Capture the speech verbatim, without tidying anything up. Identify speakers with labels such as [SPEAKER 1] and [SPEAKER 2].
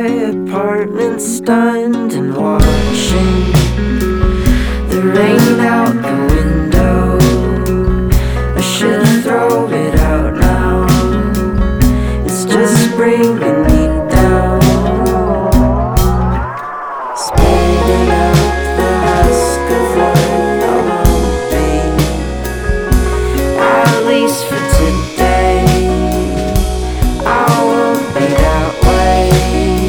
[SPEAKER 1] apartment stunned and watching the rain out the window. I should throw it out now, it's just bringing me down. Spitting out the husk of what I won't be, at least for today.